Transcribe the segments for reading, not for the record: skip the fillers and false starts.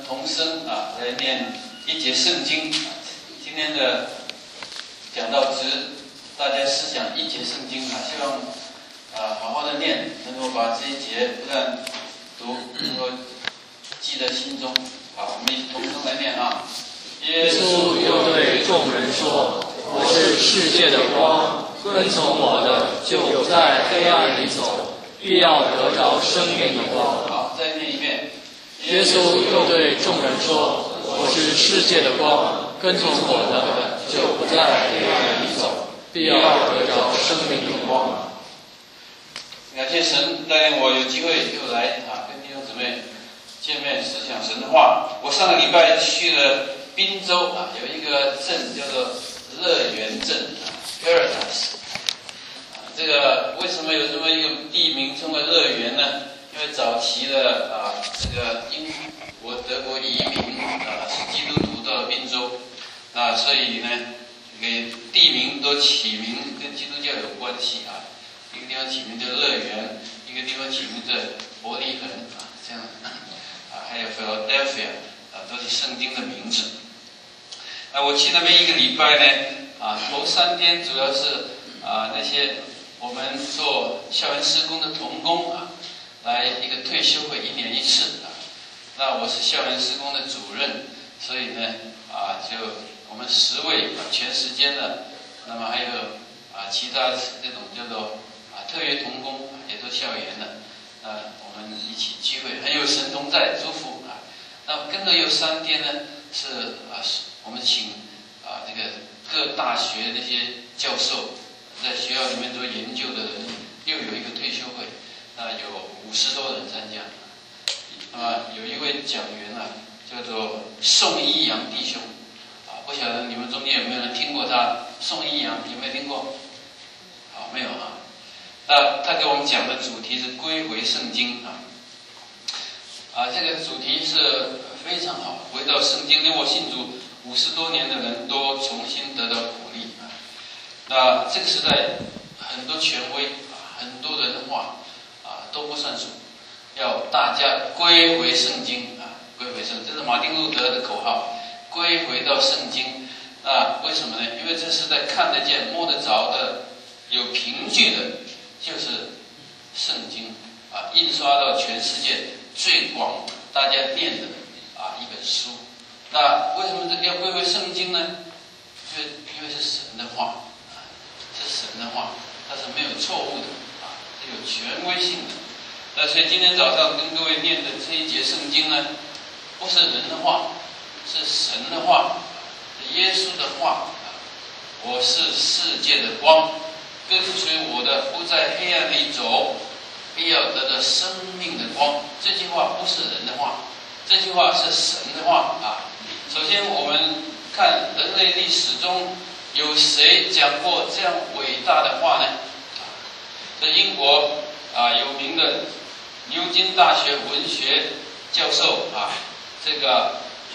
同声来念一节圣经。今天的讲道值，大家思想一节圣经希望好好的念，能够把这一节不但读，能够记在心中。好，我们一起同声来念耶稣又对众人说：“我是世界的光，跟从我的，就不在黑暗里走，必要得着生命的光。” 好，再念一遍。 耶稣又对众人说：“我是世界的光，跟从我的，就不在黑暗里走，必要得着生命的光。” 感谢神带领我有机会又来跟弟兄姊妹见面，思想神的话。我上个礼拜去了滨州有一个镇叫做乐园镇Paradise。这个为什么有这么一个地名称为乐园呢？因为早期的这个英国德国移民是基督徒到了滨州，所以呢给地名都起名跟基督教有关系一个地方起名叫乐园，一个地方起名叫伯利恒这样还有 Philadelphia 都是圣经的名字。我去那边一个礼拜呢头3天主要是那些我们做校园施工的同工来一个退休会，1年1次那我是校园施工的主任，所以呢就我们10位全时间的，那么还有其他这种叫做特约同工也都校园的，我们一起聚会，很有神同在祝福那跟着有3天呢是我们请这个各大学那些教授在学校里面做研究的人，又有一个退休会，有50多人参加。有一位讲员叫做宋一阳弟兄不晓得你们中间有没有人听过他？宋一阳有没有听过？没有他给我们讲的主题是归回圣经这个主题是非常好，回到圣经，连我信主50多年的人都重新得到鼓励那这个时代很多权威很多人的话都不算数，要大家归回圣经归回圣经，这是马丁路德的口号，归回到圣经。为什么呢？因为这时代看得见摸得着的有凭据的就是圣经印刷到全世界最广大家念的一本书。那为什么要归回圣经呢？因为是神的话是神的话，它是没有错误的是有权威性的。所以今天早上跟各位念的这一节圣经呢，不是人的话，是神的话，是耶稣的话我是世界的光，跟随我的不在黑暗里走，必要得到生命的光。这句话不是人的话，这句话是神的话首先我们看人类历史中有谁讲过这样伟大的话呢？在英国有名的牛津大学文学教授这个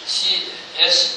C.S.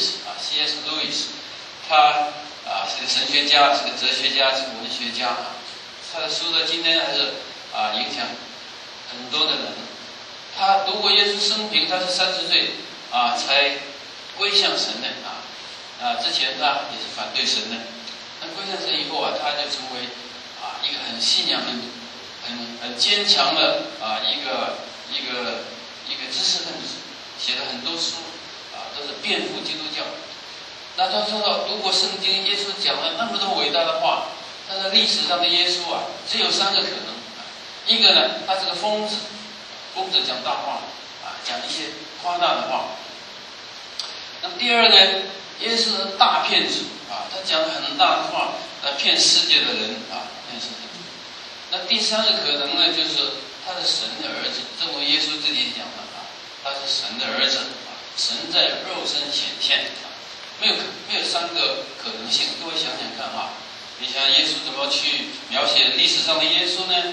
Lewis 他是个神学家，是个哲学家，是个文学家他的书呢今天还是影响很多的人。他读过耶稣生平，他是30岁才归向神的之前他也是反对神的，但归向神以后他就成为一个很信仰很坚强的一个知识分子，写了很多书都是辩护基督教。那他说到读过圣经，耶稣讲了那么多伟大的话，但是历史上的耶稣只有3个可能。一个呢，他是个疯子讲大话讲一些夸大的话。那么第二呢，耶稣是大骗子他讲很大的话来骗世界的人骗世界。那第3个可能呢，就是他是神的儿子，正如耶稣自己讲的他是神的儿子神在肉身显现没有3个可能性。各位想想看你想耶稣怎么去描写历史上的耶稣呢？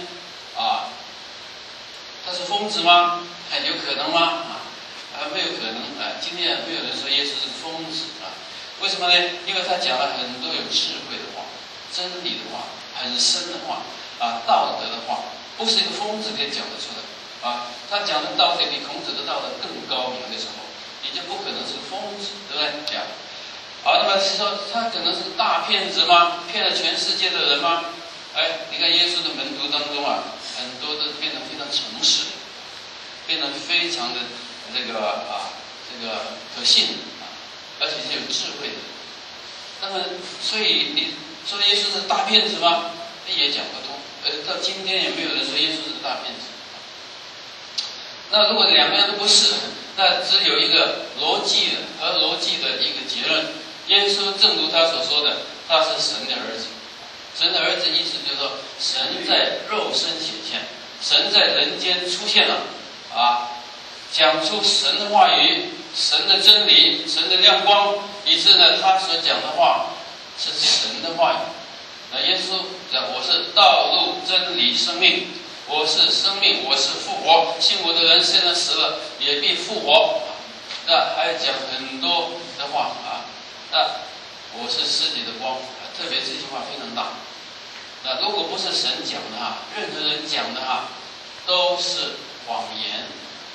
他是疯子吗？有可能吗？没有可能今天没有人说耶稣是疯子为什么呢？因为他讲了很多有智慧的话，真理的话，很深的话道德的话，不是一个疯子可以讲得出来他讲的道德比孔子的道德更高明的时候， 你就不可能是个疯子，对不对？这样。好，那么说他可能是个大骗子吗？骗了全世界的人吗？哎，你看耶稣的门徒当中啊，很多都变得非常诚实，变得非常的这个可信啊，而且是有智慧的。那么，所以你说耶稣是大骗子吗？也讲不通。到今天也没有人说耶稣是个大骗子。那如果两样都不是，那只有一个逻辑的一个结论。耶稣正如他所说的，他是神的儿子。神的儿子意思就是说，神在肉身显现，神在人间出现了啊，讲出神的话语、神的真理、神的亮光，以致呢他所讲的话是神的话语。那耶稣讲：“我是道路、真理、生命，我是生命，我是复活。信我的人，虽然死了，也必复活。”那还讲很多的话啊。那我是世界的光，特别这句话非常大。那如果不是神讲的哈，任何人讲的哈，都是谎言。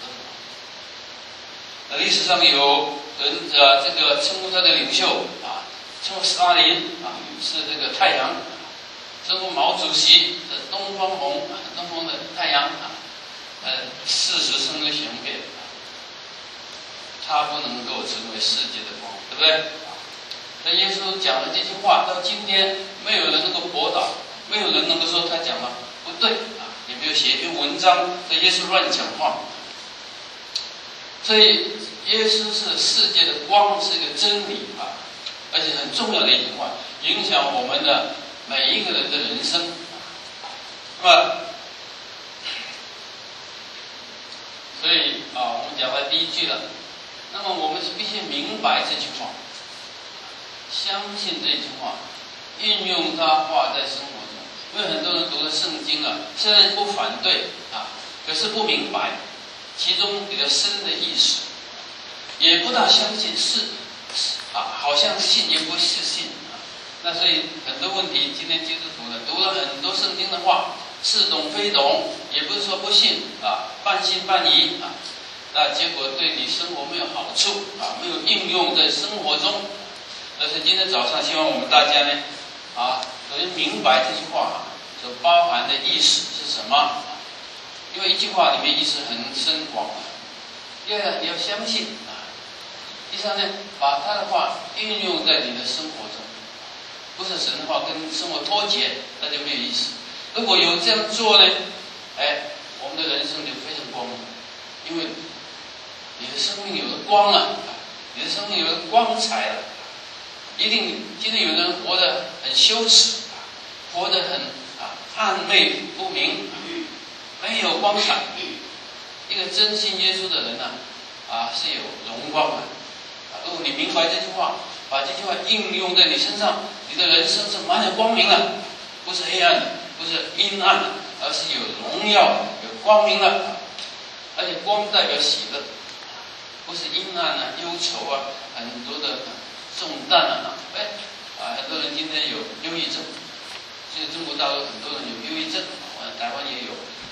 那历史上有人这个称呼他的领袖啊，称呼斯大林啊是这个太阳，称呼毛主席是东方红，东方的太阳啊。事实胜于雄辩，他不能够成为世界的光，对不对？那耶稣讲的这句话，到今天没有人能够驳倒，没有人能够说他讲的不对啊，也没有写一篇文章说耶稣乱讲话。所以耶稣是世界的光，是一个真理啊，而且很重要的一句话，影响我们的每一个人的人生。那么，所以啊，我们讲到第一句了，那么我们必须明白这句话。相信这句话，运用它化在生活中。因为很多人读了圣经啊，虽然不反对啊，可是不明白其中比较深的意思，也不大相信是啊，好像信也不是信啊。那所以很多问题，今天基督徒呢读了很多圣经的话，似懂非懂，也不是说不信啊，半信半疑啊，那结果对你生活没有好处啊，没有应用在生活中。但是今天早上希望我们大家呢，首先明白这句话所包含的意思是什么。因为一句话里面意思很深广。第二，你要相信啊。第三呢，把他的话运用在你的生活中，不是神的话跟生活脱节，那就没有意思。如果有这样做呢，我们的人生就非常光明，因为你的生命有了光了，你的生命有了光彩了。一定今天有人活得很羞耻，活得很暗昧不明，没有光彩。一个真信耶稣的人呢，是有荣光的。如果你明白这句话，把这句话应用在你身上，你的人生是满有光明的，不是黑暗的，不是阴暗的，而是有荣耀、有光明的。而且光代表喜乐，不是阴暗啊、忧愁啊，很多的重担啊，很多人今天有忧郁症，现在中国大陆很多人有忧郁症，台湾也有。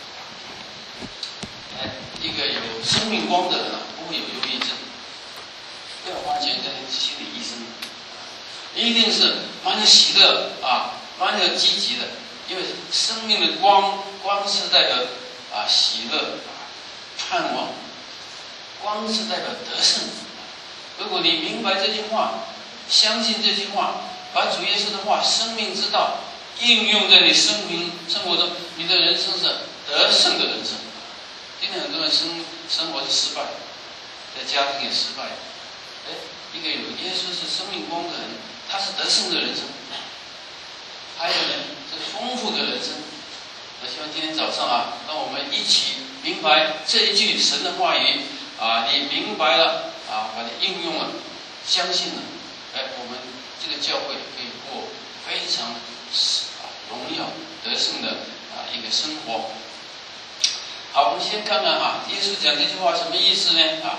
一个有生命光的人不会有忧郁症，不要花钱跟心理医生，一定是蛮有喜乐蛮有积极的，因为生命的光是代表喜乐、盼望，光是代表得胜。如果你明白这句话，相信这句话，把主耶稣的话、生命之道应用在你生活中，你的人生是得胜的人生。今天很多人生活是失败，在家庭也失败。一个有耶稣是生命光的人，他是得胜的人生。还有呢，是丰富的人生。我希望今天早上让我们一起明白这一句神的话语你明白了把它应用了，相信了，我们这个教会可以过非常荣耀得胜的一个生活。好，我们先看看耶稣讲这句话什么意思呢？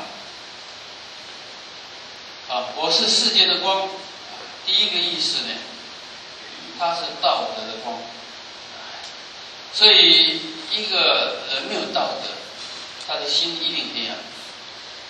我是世界的光。第一个意思呢，他是道德的光。所以一个人没有道德，他的心一定黑暗。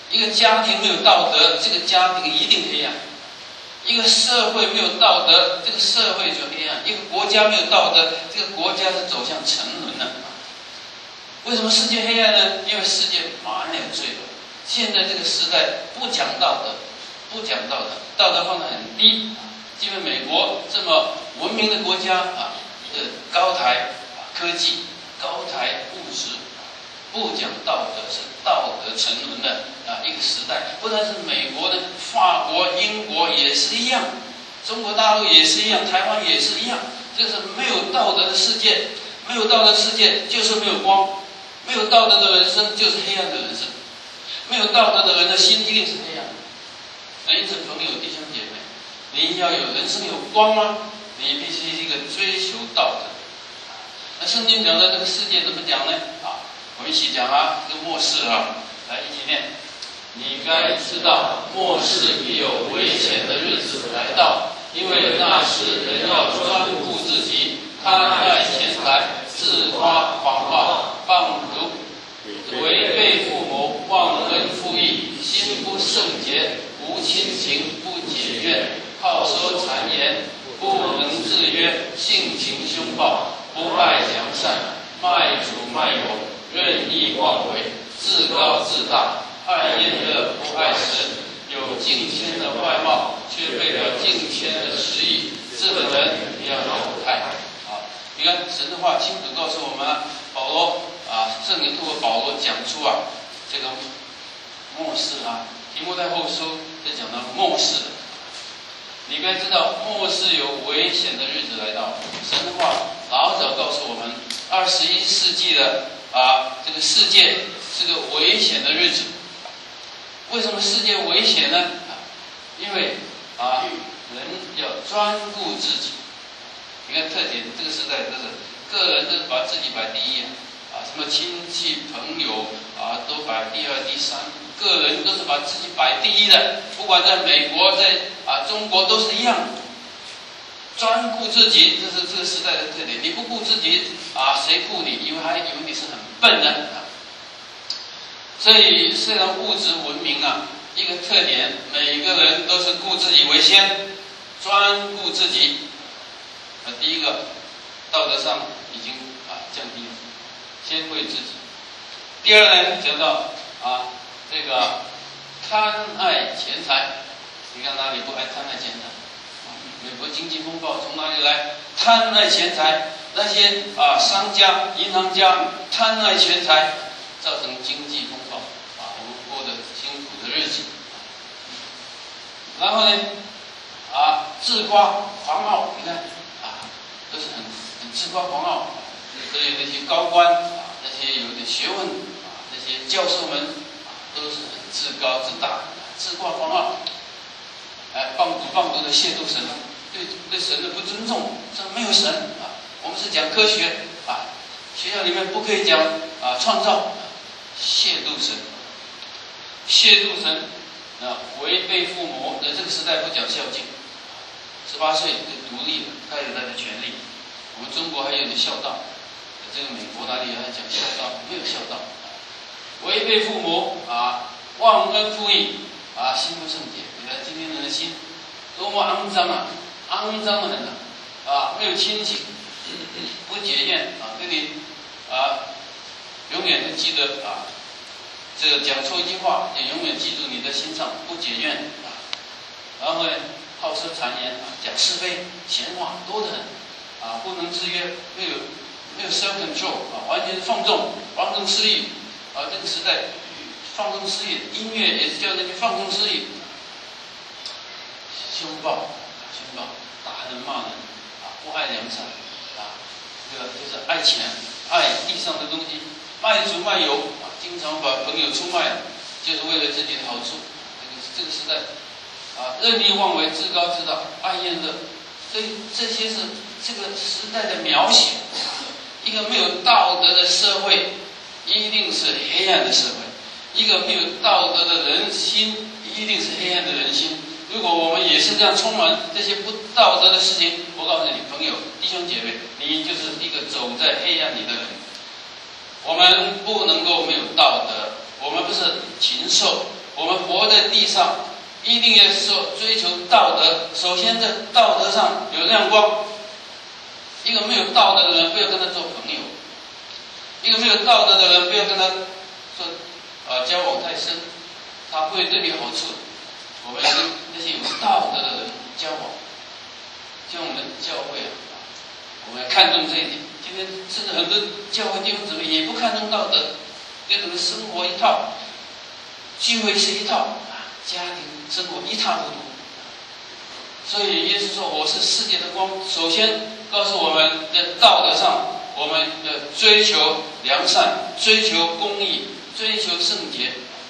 一个家庭没有道德，这个家庭一定黑暗；一个社会没有道德，这个社会就黑暗；一个国家没有道德，这个国家是走向沉沦了。为什么世界黑暗呢？因为世界满了罪恶。现在这个时代不讲道德，不讲道德，道德放得很低。因为美国这么文明的国家高台科技、高台物质，不讲道德，是道德沉沦的一个时代。不但是美国的，法国、英国也是一样，中国大陆也是一样，台湾也是一样。这是没有道德的世界，没有道德的世界就是没有光，没有道德的人生就是黑暗的人生，没有道德的人的心一定是黑暗的。因此，朋友、弟兄姐妹，你要有人生有光吗？你必须一个追求道德。那圣经讲的这个世界怎么讲呢？我们一起讲这个末世来一起念。你该知道，末世必有危险的日子来到，因为那时人要专顾自己，贪爱钱财，自夸狂傲，放逐，违背父母，忘恩负义，心不圣洁，无亲情，不解怨，好说谗言，不能制约，性情凶暴，不爱良善，卖主卖友，任意妄为，自高自大，爱厌乐，不爱神，有敬谦的外貌，却背了敬谦的实意，这个人不要有害。你看神的话清楚告诉我们保罗圣灵通过保罗讲出这个末世提摩太后书在讲到末世。你该知道末世有危险的日子来到。神的话老早告诉我们，21世纪的这个世界是个危险的日子。为什么世界危险呢？因为人要专顾自己。你看特点，这个时代都是个人都是把自己摆第一什么亲戚朋友都摆第二第三，个人都是把自己摆第一的。不管在美国在中国都是一样，专顾自己，这是这个时代的特点。你不顾自己谁顾你？以为你是很笨的所以虽然物质文明一个特点，每个人都是顾自己为先，专顾自己。第一个道德上已经降低了，先为自己。第二呢，讲到这个贪爱钱财。你看哪里不爱贪爱钱财？美国经济风暴从哪里来？贪爱钱财，那些商家、银行家贪爱钱财，造成经济风暴我们过得辛苦的日子。然后呢自夸狂傲，你看都是很自夸狂傲。所以那些高官那些有点学问那些教授们都是很自高自大，自夸狂傲，放逐的亵渎神，对神的不尊重，说没有神我们是讲科学学校里面不可以讲创造，亵渎神，违背父母。在这个时代不讲孝敬，18岁就独立了，他有他的权利。我们中国还有点孝道，这个美国哪里还讲孝道？没有孝道。违背父母忘恩负义心不圣洁。你看今天人的心多么肮脏肮脏的很没有亲情，不解怨这里永远都记得这个讲错一句话也永远记住你的心上，不解怨然后呢好说谗言讲是非，闲话多得很不能制约，没有 self control 完全放纵肆意这个时代放纵肆意，音乐也是叫人去放纵肆意，凶暴打人骂人不爱良善这个就是爱钱，爱地上的东西，卖主卖友经常把朋友出卖就是为了自己的好处。这个时代任意妄为，自高自大，爱厌乐，所以这些是这个时代的描写。一个没有道德的社会一定是黑暗的社会，一个没有道德的人心一定是黑暗的人心。如果我们也是这样充满这些不道德的事情，我告诉你朋友弟兄姐妹，你就是一个走在黑暗里的人。我们不能够没有道德，我们不是禽兽我们活在地上，一定要追求道德。首先在道德上有亮光。一个没有道德的人，不要跟他做朋友；一个没有道德的人，不要跟他交往太深，他不会对你好处。我们跟那些有道德的人交往，像我们教会我们要看重这一点。今天甚至很多教会弟兄姊妹也不看重道德，对他们生活一套，聚会是一套，家庭生活一塌糊涂。所以耶稣说：“我是世界的光。”首先告诉我们在道德上，我们的追求良善，追求公义，追求圣洁。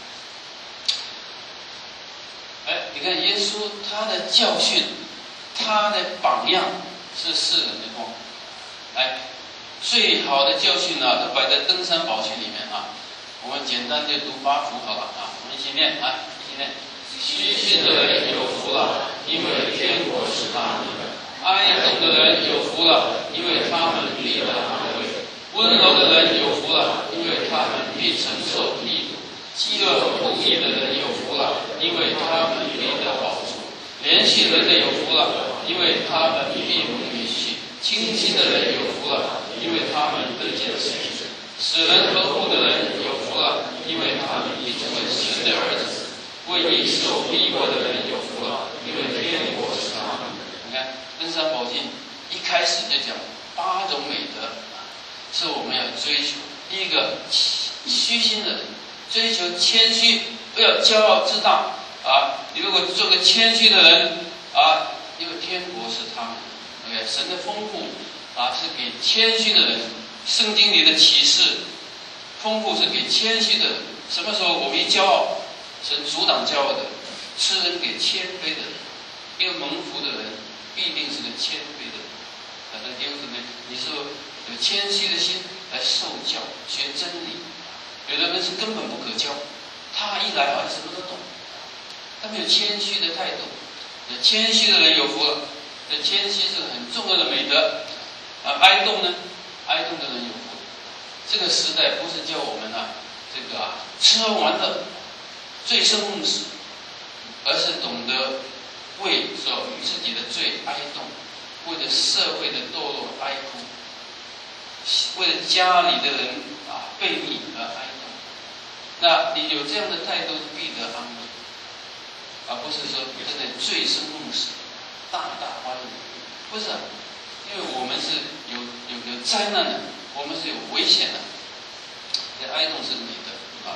你看耶稣他的教训，他的榜样是世人的光。最好的教训都摆在登山宝训里面我们简单就读8幅好了我们一起念一起念。虚心的人有福了，因为天国是他们的；哀痛的人有福了，因为他们必得安慰；温柔的人有福了，因为他们必承受义土；饥饿不义的人有福了，因为他们必得饱足；怜恤人的有福了，因为他们必蒙允许；清心的人有福了，因为他们得见神；使人和睦的人有福了，因为他们必成为神的儿子；为义受逼迫的人有福了，因为天国是他们的。你看登山宝训一开始就讲8种美德是我们要追求。第一个，虚心的人追求谦虚，不要骄傲自大你如果做个谦虚的人因为天国是他们的。神的丰富是给谦虚的人。圣经里的启示丰富是给谦虚的人。什么时候我们一骄傲，神阻挡骄傲的人，赐恩给谦卑的人。一个蒙福的人必定是个谦卑的人。那弟兄姊妹，你是有谦虚的心来受教学真理。有的人是根本不可教，他一来好像什么都懂，他没有谦虚的态度。谦虚的人有福了。谦虚是很重要的美德。哀动呢？哀动的人有福。这个时代不是叫我们吃喝玩乐、醉生梦死，而是懂得为自己的罪哀动，为了社会的堕落哀哭，为了家里的人背逆而哀动。那你有这样的态度，必得安慰，而不是说真的醉生梦死、大欢乐。不是因为我们是有灾难的，我们是有危险的。这哀动是美德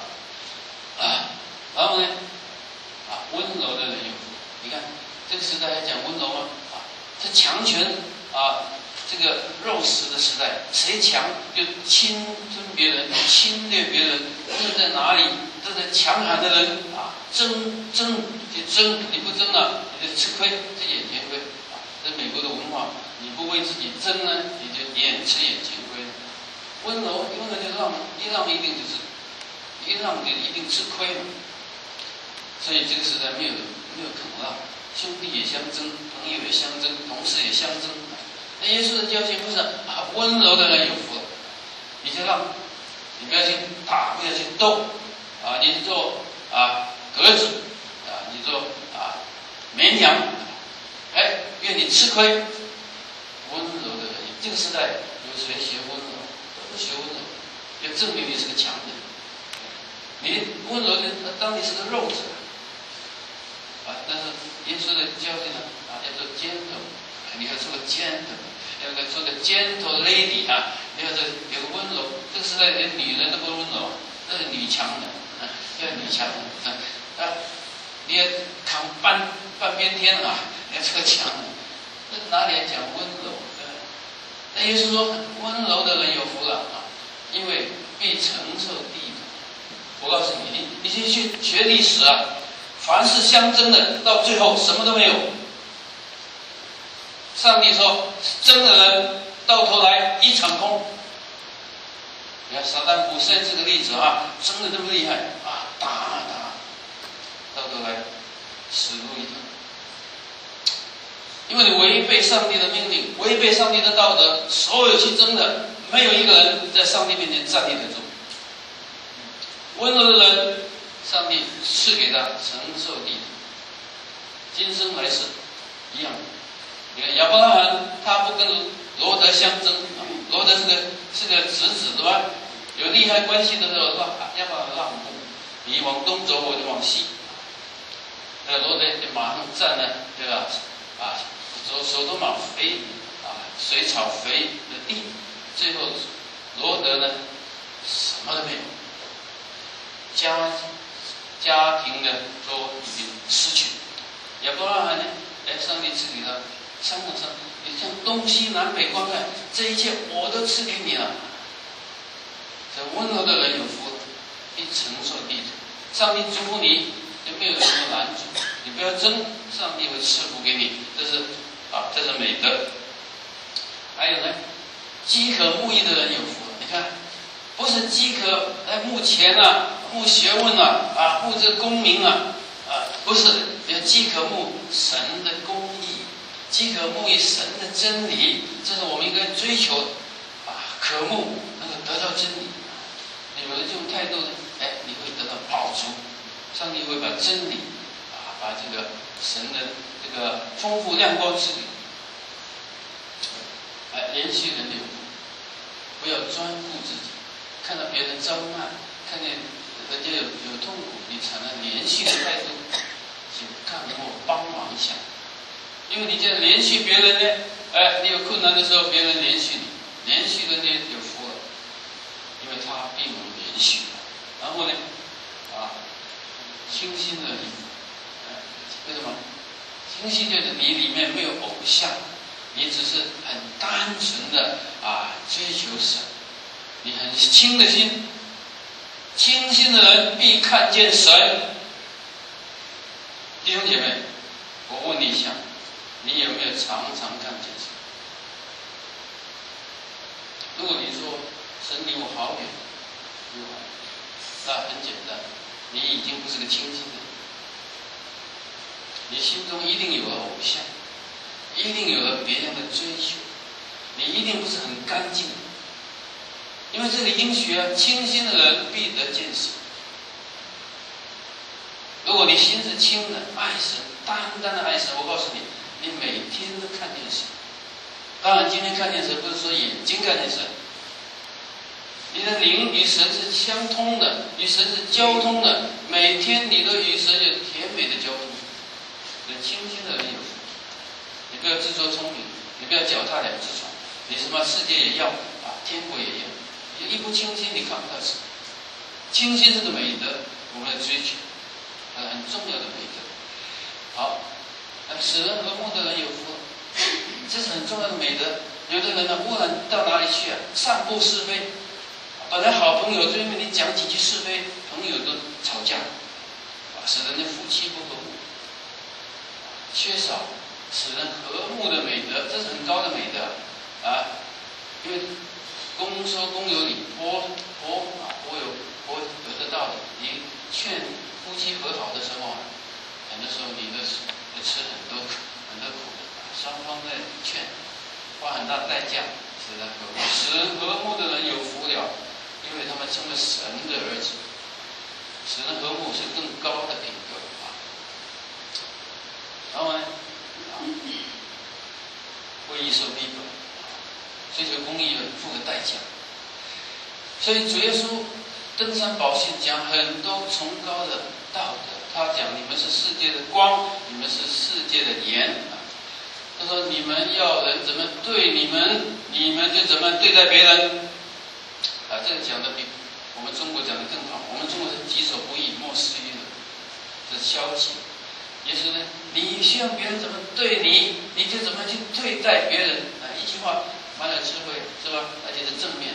然后呢温柔的人有福。你看这个时代还讲温柔吗？这强权这个肉食的时代，谁强就侵吞别人，侵略别人。争在哪里？争在强悍的人争就争，你不争你就吃亏，这眼前亏这美国的文化，你不为自己争呢，你就吃眼前亏。温柔就让一定就是一让就一定吃亏嘛。所以这个时代没有肯让，兄弟也相争，朋友也相争，同事也相争。那耶稣的教训不是温柔的人有福了，你就让，你不要去打，不要去斗你做鸽子你做绵羊愿你吃亏。温柔的人，这个时代有谁学温柔？不学温柔，要证明你是个强人。你温柔的，当你是个肉子但是耶稣的教训要做gentle，你要做个gentle，要做个gentle lady你要有个温柔。这个时代连女人都不温柔，这是女强人叫女强人你要扛半边天你要做个强人，这哪里来讲温柔？那耶稣说温柔的人有福了因为必承受地土。我告诉你，你去学历史凡是相争的，到最后什么都没有。上帝说，争的人到头来一场空。你看撒旦捕圣这个例子争得这么厉害打，到头来死路一条。因为你违背上帝的命令，违背上帝的道德，所有去争的，没有一个人在上帝面前站立得住。温柔的人上帝赐给他承受地土，今生来世一样。你看亚伯拉罕他不跟罗德相争，罗德是个侄子对吧？有利害关系的时候说要不要让步，你往东走我就往西。罗德就马上占了对吧？手多玛肥水草肥的地，最后罗德呢什么都没有，家庭的都已经失去。亚伯拉罕呢，上帝赐给他3个山，你向东西南北观看，这一切我都赐给你了。这温柔的人有福了，必承受地土。上帝祝福你，就没有什么难处，你不要争，上帝会赐福给你。这是美德。还有呢，饥渴慕义的人有福了。你看，不是饥渴慕钱慕学问慕这个功名不是，要饥渴慕神的公义，饥渴慕于神的真理，这是我们应该追求的渴慕能够得到真理。有了这种态度呢，你会得到饱足，上帝会把真理把这个神的这个丰富亮光赐给你。连续人流，不要专顾自己，看到别人遭难，看见人家有痛苦，你产生连续的态度，请看我帮忙一下。因为你这样连续别人呢，你有困难的时候，别人连续你，连续的你有福了，因为他并不连续。然后呢，清心的你，为什么？清心就是你里面没有偶像。你只是很单纯的追求神，你很清的心，清心的人必看见神。弟兄姐妹，我问你一下，你有没有常常看见神？如果你说神离我好远，那很简单，你已经不是个清心的人，你心中一定有了偶像。一定有了别人的追求，你一定不是很干净，因为这个应许清心的人必得见神。如果你心是清的，爱神，单单的爱神，我告诉你，你每天都看见神。当然，今天看见神不是说眼睛看见神，你的灵与神是相通的，与神是交通的，每天你都与神有甜美的交通。这清心的人有福。你不要自作聪明，你不要脚踏两只船，你什么世界也要天国也要，你一不清心，你看不到神。清心是个美德，我们要追求，很重要的美德。好，使人和睦的人有福，这是很重要的美德。有的人呢，无论到哪里去散布是非，本来好朋友，最后你讲几句是非，朋友都吵架，使人的夫妻不和睦，缺少使人和睦的美德，这是很高的美德因为公说公有理，婆有的道理。你劝夫妻和好的时候很多时候你都吃很多苦的，双方在劝，花很大代价使人和睦。使人和睦的人有福了，因为他们成为神的儿子。使人和睦是更高的品格然后呢，为义受逼迫，追求公义付个代价。所以主耶稣登山宝训讲很多崇高的道德，他讲你们是世界的光，你们是世界的盐他说你们要人怎么对你们，你们就怎么对待别人这个讲的比我们中国讲的更好。我们中国是己所不欲，莫施于人，这是消极。也是呢，你希望别人怎么对你，你就怎么去对待别人一句话蛮有智慧，是吧？而且是正面。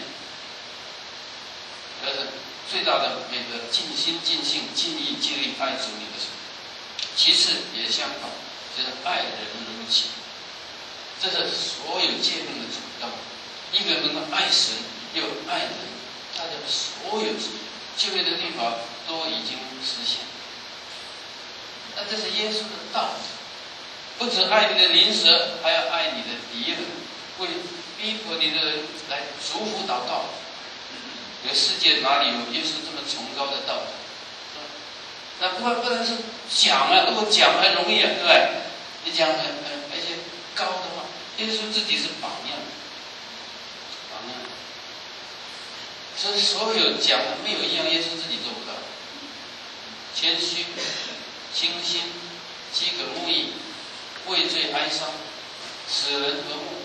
这是最大的美德，尽心尽性尽意尽力爱主你的神。其次也相反，就是爱人如己。这是所有诫命的主道。一个能够爱神又爱人，大家的所有旧约的律法都已经实现。那这是耶稣的道，不只爱你的邻舍，还要爱你的敌人，为逼迫你的人来祝福祷告。这个世界哪里有耶稣这么崇高的道德？ 那不然是讲啊，如果讲很容易啊，对不对？你讲而且高的话，耶稣自己是榜样，榜样。所以所有讲的没有一样耶稣自己做不到。谦虚、清心、饥渴慕义、畏罪哀伤、使人和睦，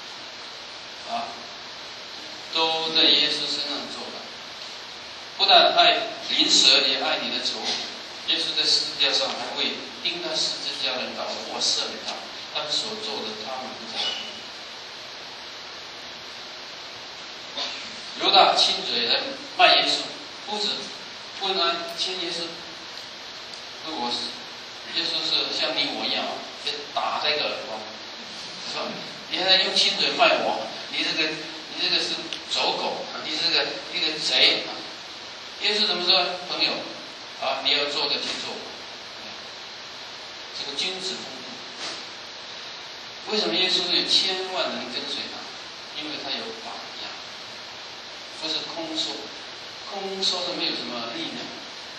都在耶稣身上做到。不但爱邻舍，也爱你的仇敌。耶稣在十字架上还为钉他十字架的人祷告，赦免他们所做的，他们不知道。犹大亲嘴来卖耶稣，夫子问安亲耶稣。耶稣是像你我一样，被打在一个耳光，是吧？你还用亲嘴卖我，你这个是走狗，你这个一个贼。耶稣怎么说？朋友你要做的去做，这个君子风度。为什么耶稣有千万人跟随他？因为他有榜样，不是空说，空说是没有什么力量。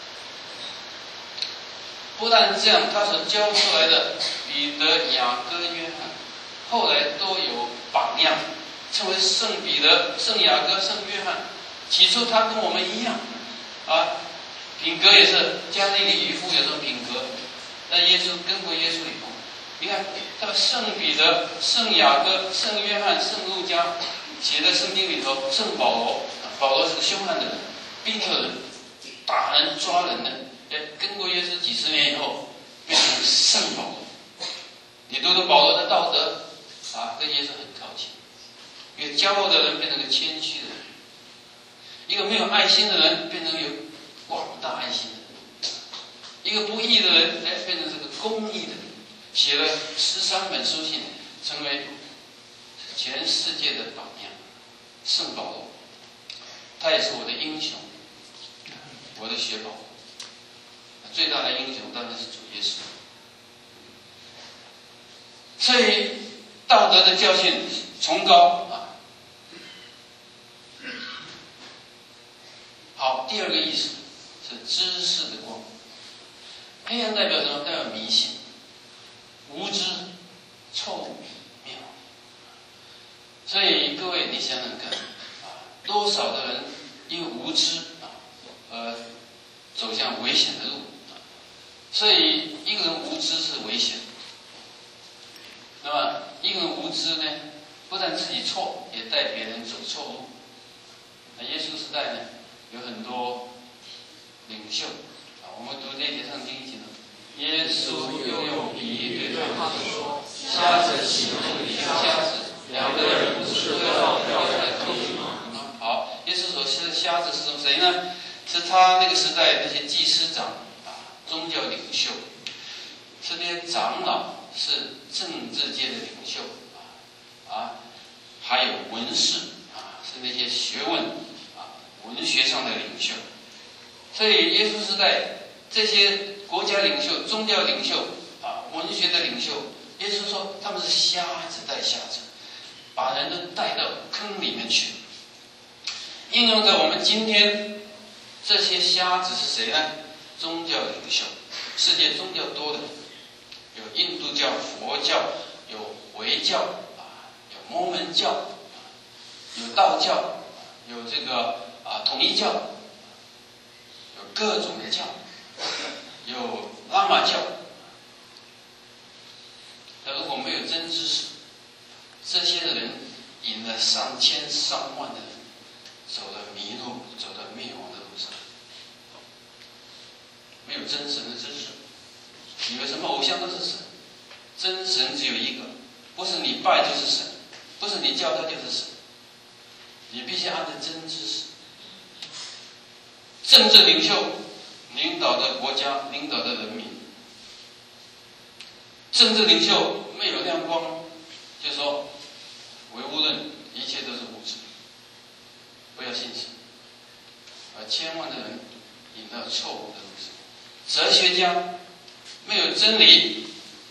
不但这样，他所教出来的彼得、雅各、约翰，后来都有榜样，称为圣彼得、圣雅各、圣约翰。起初他跟我们一样，品格也是加利利渔夫有这种品格。在耶稣跟过耶稣以后，你看他圣彼得、圣雅各、圣约翰、圣路加写在圣经里头，圣保罗，保罗是个凶悍的人，逼迫人、打人、抓人的。跟过耶稣几十年以后，变成圣保罗。你读读保罗的道德跟耶稣很靠近。一个骄傲的人变成个谦虚的人，一个没有爱心的人变成有广大爱心的人，一个不义的人变成这个公义的人。写了13本书信，成为全世界的榜样。圣保罗，他也是我的英雄，我的血宝。最大的英雄当然是主耶稣。所以道德的教训崇高好，第二个意思是知识的光。黑暗代表什么？代表迷信、无知、臭美、谬。所以各位，你想想看多少的人因为无知走向危险的路。所以一个人无知是危险。那么一个人无知呢，不但自己错，也带别人走错路。耶稣时代呢，有很多领袖我们读这节圣经记得，耶稣又用比喻对他们说：瞎子岂能领瞎子？两个人不是都要掉在坑里吗？好，耶稣所说的瞎子是谁呢？是他那个时代那些祭司长宗教领袖，是那些长老，是政治界的领袖还有文士是那些学问文学上的领袖。所以耶稣时代这些国家领袖、宗教领袖文学的领袖，耶稣说他们是瞎子带瞎子，把人都带到坑里面去。应用在我们今天，这些瞎子是谁呢？宗教领袖。世界宗教多的，有印度教、佛教，有回教有摩门教有道教，有这个统一教，有各种的教，有拉玛教。那如果没有真知识，这些的人引了上千上万的人走了迷路，走到灭亡的路上。没有真神的知识，以为什么偶像都是神，真神只有一个，不是你拜就是神，不是你叫他就是神，你必须按照真知识。政治领袖领导着国家，领导着人民。政治领袖没有亮光，就说唯物论，一切都是物质，不要信神，把千万的人引到错误的路上。哲学家没有真理，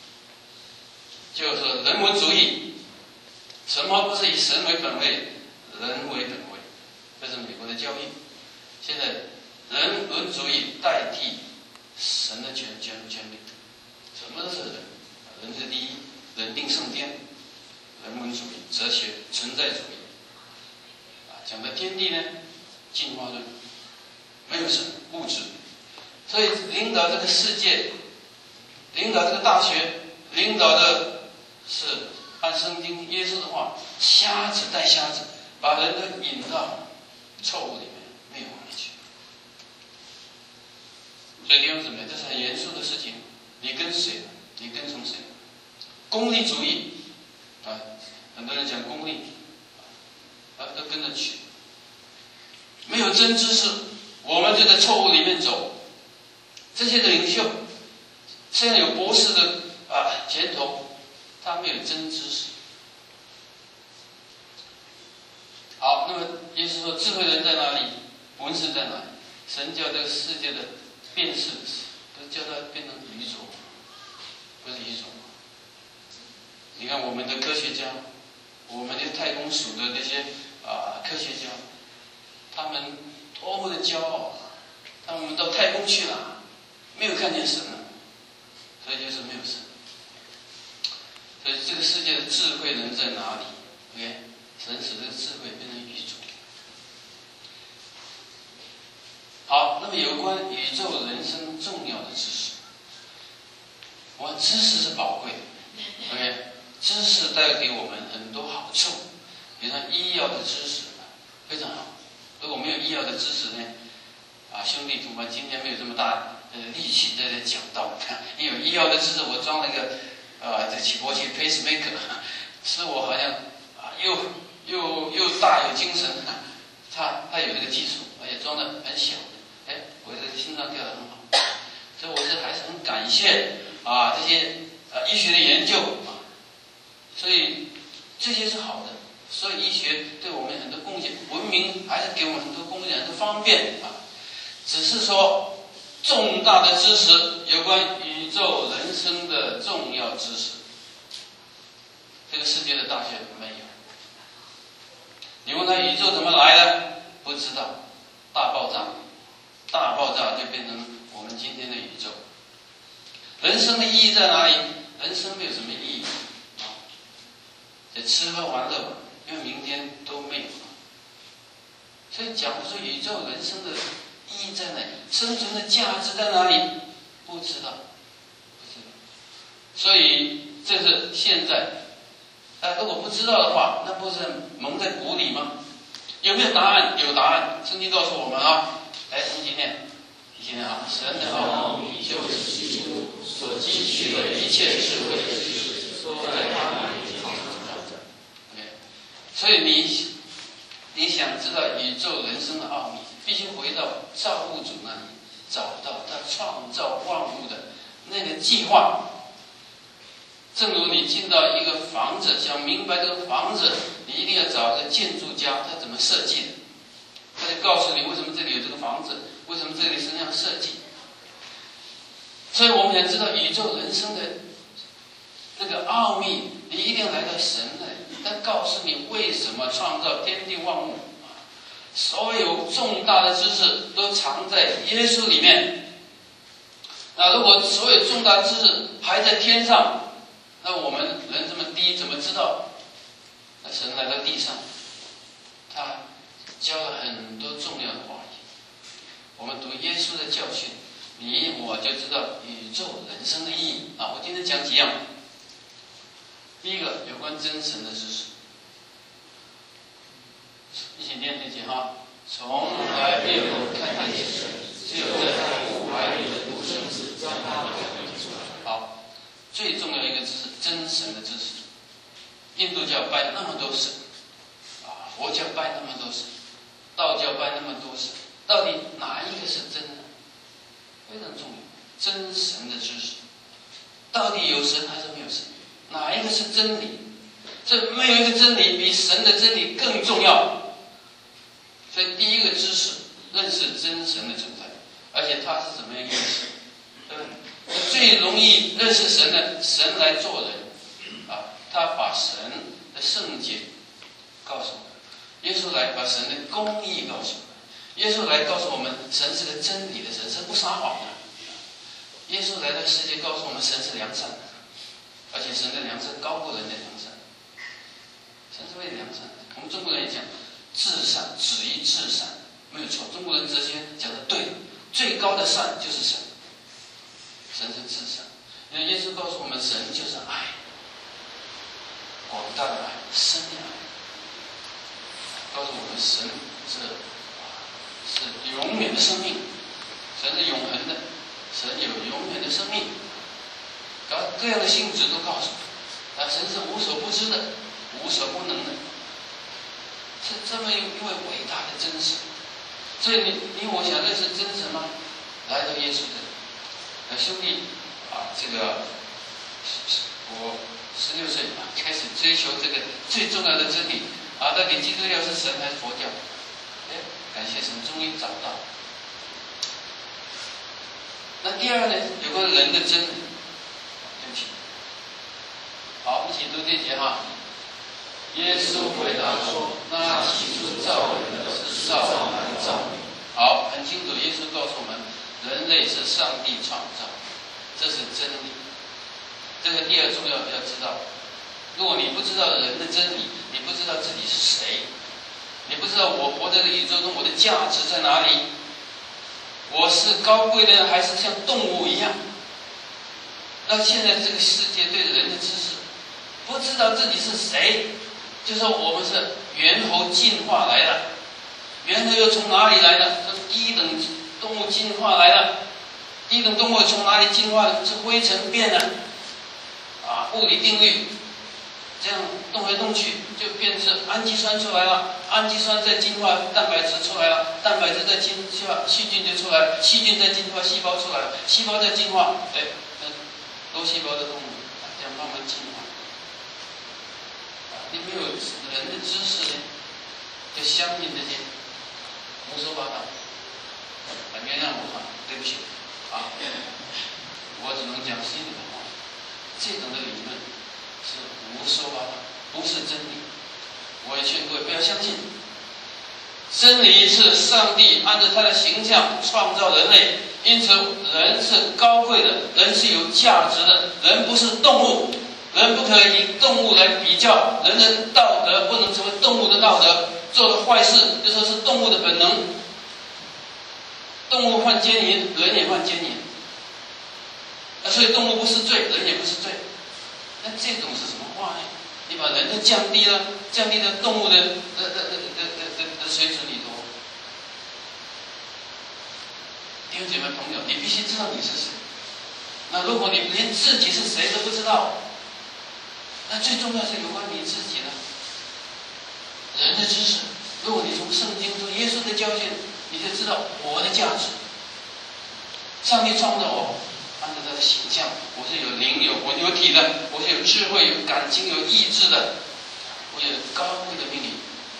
就是人文主义。什么不是以神为本位，人为本位？这是美国的教育。现在人文主义代替神的权柄，什么都是人，人是第一，人定胜天，人文主义、哲学、存在主义，讲的天地呢，进化论，没有神，物质，所以领导这个世界，领导这个大学，领导的是按圣经耶稣的话，瞎子带瞎子，把人都引到错误里面，灭亡里去。所以弟兄姊妹，这是很严肃的事情。你跟谁？你跟从谁？功利主义啊，很多人讲功利，都跟着去。没有真知识，我们就在错误里面走。这些的领袖，虽然有博士的前头，他没有真知识。好，那么耶稣说，智慧人在哪里？文士在哪里？神叫这个世界的辨识，不是叫它变成愚拙，不是愚拙。你看我们的科学家，我们的太空署的那些科学家，他们多么的骄傲，他们到太空去了，没有看见神了，所以就是没有神。所以这个世界的智慧人在哪里 ？OK， 神使这个智慧变成愚拙。好，那么有关宇宙人生重要的知识，我知识是宝贵的 ，OK， 知识带给我们很多好处，比如说医药的知识非常好。如果没有医药的知识呢，兄弟，我们今天没有这么大力气在这讲道，因为医药的知识，我装了一个这起搏器 pacemaker， 使我好像又大有精神，他有这个技术，而且装的很小。我这个心脏跳得很好，所以我还是很感谢这些医学的研究所以这些是好的，所以医学对我们很多贡献，文明还是给我们很多贡献，很多方便只是说重大的知识，有关宇宙人生的重要知识，这个世界的大学没有。你问他宇宙怎么来的，不知道，大爆炸就变成我们今天的宇宙。人生的意义在哪里？人生没有什么意义吃喝玩乐，因为明天都没有了，所以讲不出宇宙人生的意义在哪里，生存的价值在哪里，不知道。所以这是现在，如果不知道的话，那不是蒙在鼓里吗？有没有答案？有答案，圣经告诉我们来，一起念神的奥秘就是基督所积蓄的一切智慧的知识，都在他那里藏着。所以你想知道宇宙人生的奥秘，必须回到造物主那里，找到他创造万物的那个计划。正如你进到一个房子，想明白这个房子，你一定要找一个建筑家，他怎么设计的，他就告诉你为什么这里有这个房子，为什么这里是那样设计。所以我们想知道宇宙人生的那个奥秘，你一定要来到神那里，他告诉你为什么创造天地万物。所有重大的知识都藏在耶稣里面。如果所有重大知识还在天上，那我们人这么低，怎么知道？神来到地上，他教了很多重要的话语。我们读耶稣的教训，你我就知道宇宙人生的意义我今天讲几样。第一个，有关真神的知识，一起念这节从来没有看见神，只有在他父怀里的独生子将他表明出来。好，最重要一个知识，真神的知识。印度教拜那么多神佛教拜那么多神，道教拜那么多神，到底哪一个是真的？非常重要，真神的知识，到底有神还是没有神？哪一个是真理？这没有一个真理比神的真理更重要。所以第一个知识，认识真神的存在，而且他是怎么样认识，对不对？最容易认识神的，神来做人他把神的圣洁告诉我们，耶稣来把神的公义告诉我们，耶稣来告诉我们，神是个真理的神，神不撒谎的。 耶稣来到世界，告诉我们神是良善的，而且神的良善高过人的良善。神是为良善的。我们中国人也讲至善，止于至善，没有错。中国人哲学讲的对，最高的善就是神，神是至善。因为耶稣告诉我们，神就是爱，广大的爱，深的爱，告诉我们神是永远的生命，神是永恒的，神有永远的生命，各样的性质都告诉他，神是无所不知的，无所不能的，是这么一位伟大的真神。所以你我想认识真神吗？来到耶稣的兄弟这个我16岁开始追求这个最重要的真理到底基督教是神还是佛教？感谢神，终于找到。那第二呢，有个人的真理。对不起，好，我们一起读这节哈。耶稣回答说：“那起初造人的是少男造女。”好，很清楚，耶稣告诉我们，人类是上帝创造，这是真理。这个第二重要要知道，如果你不知道人的真理，你不知道自己是谁，你不知道我活在这个宇宙中我的价值在哪里，我是高贵的还是像动物一样？那现在这个世界对人的知识，不知道自己是谁，就说我们是猿猴进化来的，猿猴又从哪里来的？从低等动物进化来的，低等动物从哪里进化的？是灰尘变的，物理定律。这样动来动去，就变成氨基酸出来了，氨基酸再进化蛋白质出来了，蛋白质再进化细菌就出来了，细菌再进化细胞出来了，细胞再进化，多细胞的动物这样慢慢进化。你没有人的知识呢，就相信这些胡说八道。原谅我对不起我只能讲心里的话，这种的理论是胡说八道，不是真理。我也劝各位不要相信。真理是上帝按照他的形象创造人类，因此人是高贵的，人是有价值的，人不是动物，人不可以以动物来比较，人的道德不能成为动物的道德，做了坏事就说是动物的本能。动物犯奸淫，人也犯奸淫，所以动物不是罪，人也不是罪。那这种是什么话呢？你把人都降低了，降低了动物的水准里头。弟兄姐妹朋友，你必须知道你是谁。那如果你连自己是谁都不知道，那最重要是有关你自己的人的知识。如果你从圣经中耶稣的教训，你就知道我的价值。上帝创造我，按照他的形象，我是有灵有魂有体的，我是有智慧有感情有意志的，我有高贵的命令。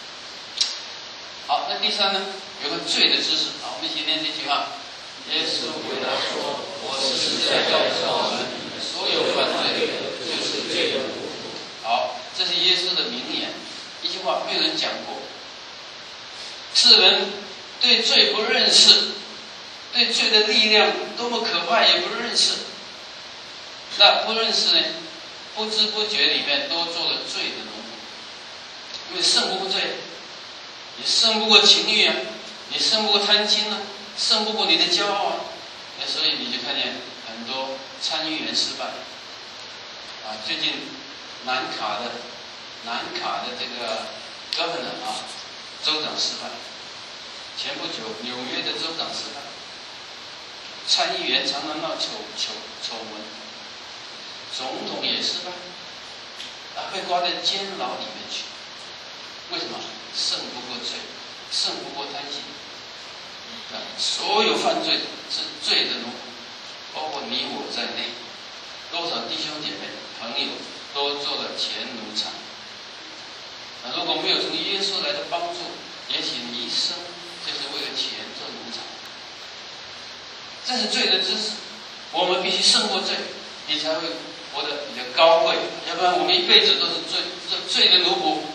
好，那第三呢，有个罪的知识。好，我们一起念这句话。耶稣回答说：“我是在告诉你们，所有犯罪的就是罪的奴。”好，这是耶稣的名言，一句话没有人讲过。世人对罪不认识，对罪的力量多么可怕也不认识。那不认识呢，不知不觉里面都做了罪的奴仆。因为胜不过罪，你胜不过情欲你胜不过贪心胜不过你的骄傲所以你就看见很多参议员失败最近南卡的这个 governor 州长失败，前不久纽约的州长失败，参议员常常闹丑闻，总统也失败被关在监牢里面去。为什么？胜不过罪，胜不过贪心所有犯罪是罪的奴，包括你我在内。多少弟兄姐妹朋友都做了钱奴产如果没有从耶稣来的帮助，也许你一生就是为了钱做奴产。这是罪的知识，我们必须胜过罪，你才会活得比较高贵，要不然我们一辈子都是罪的奴仆。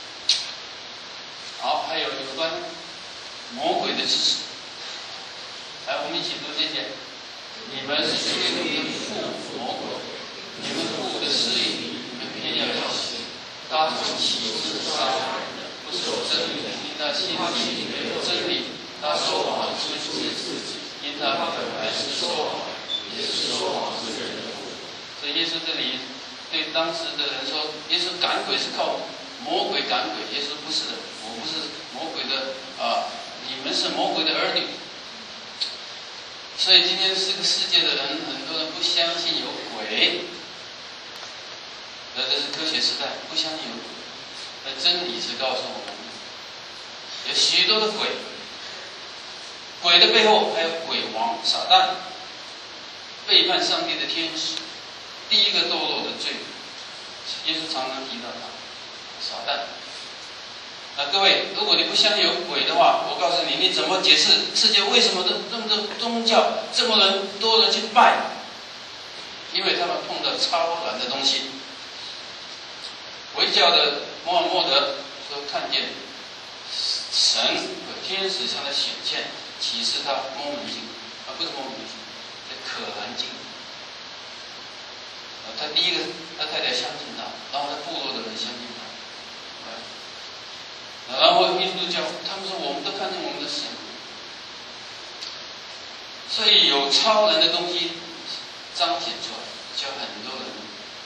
好，还有关魔鬼的知识。来，我们一起读这些。 你们心里附魔鬼，你们附的是你们偏要要死。他是起自杀人的，不守真理的，因他心里没有真理。他说谎是出于自己，因他本来是说谎，也是说谎之人的。所以耶稣这里对当时的人说，耶稣赶鬼是靠魔鬼赶鬼，耶稣不是的，我不是魔鬼的你们是魔鬼的儿女。所以今天这个世界的人，很多人不相信有鬼，这是科学时代，不相信有鬼。那真理是告诉我们，有许多的鬼，鬼的背后还有鬼王撒旦，背叛上帝的天使，第一个堕落的罪，耶稣常常提到他，撒旦。那各位，如果你不相信有鬼的话，我告诉你，你怎么解释世界为什么这么多宗教这么多人去拜？因为他们碰到超然的东西。回教的穆罕默德说看见神和天使向他显现，启示他摩门经不是摩门经，是可兰经。他第一个，他太太相信他，然后他部落的人相信他。然后印度教，他们说我们都看见我们的神，所以有超人的东西彰显出来，叫很多人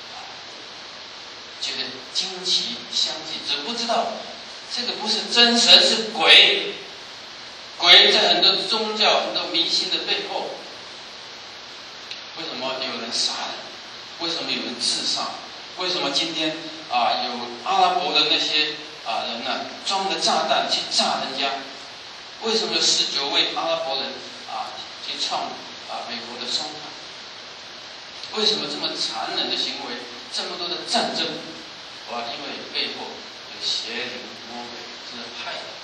觉得惊奇相信，只不知道这个不是真神，是鬼。鬼在很多宗教、很多迷信的背后，为什么有人杀人？为什么有人自杀？为什么今天有阿拉伯的那些人呢，装着炸弹去炸人家？为什么有19位阿拉伯人去创美国的双塔？为什么这么残忍的行为？这么多的战争？因为背后有邪灵魔鬼是害的。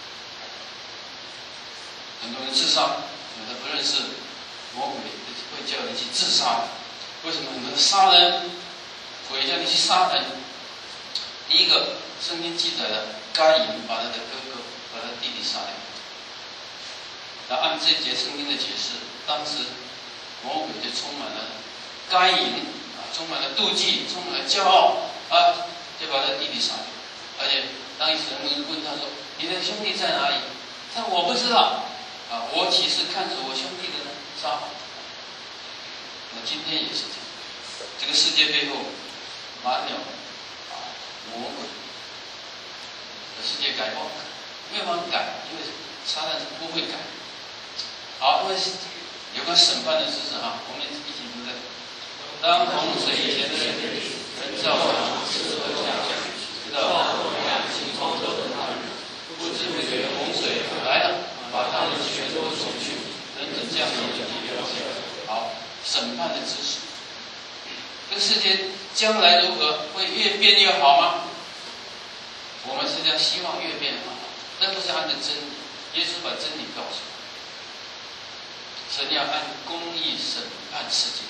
很多人自杀，有的不认识魔鬼会叫你去自杀。为什么很多人杀人？鬼叫你去杀人。第一个，圣经记载了该隐把他的哥哥、把他的弟弟杀掉。然后按这节圣经的解释，当时魔鬼就充满了该隐充满了妒忌，充满了骄傲就把他的弟弟杀掉。而且当以色列人问他说：“你的兄弟在哪里？”他说：“我不知道我岂是看着我兄弟的呢？撒谎。”那今天也是这样，这个世界背后满了魔鬼。世界改不好改，没有办法改，因为撒旦是不会改。好，因为有个审判的知识我们一起读的。当洪水以前的人造船适合下降，直到诺亚行方舟的那日，不知不觉洪水来了，把他们全都冲去，人子降临地表下。好，审判的知识。这个世界将来如何？会越变越好吗？我们是这样希望越变好，那不是按照真理。耶稣把真理告诉我们，神要按公义审判世界，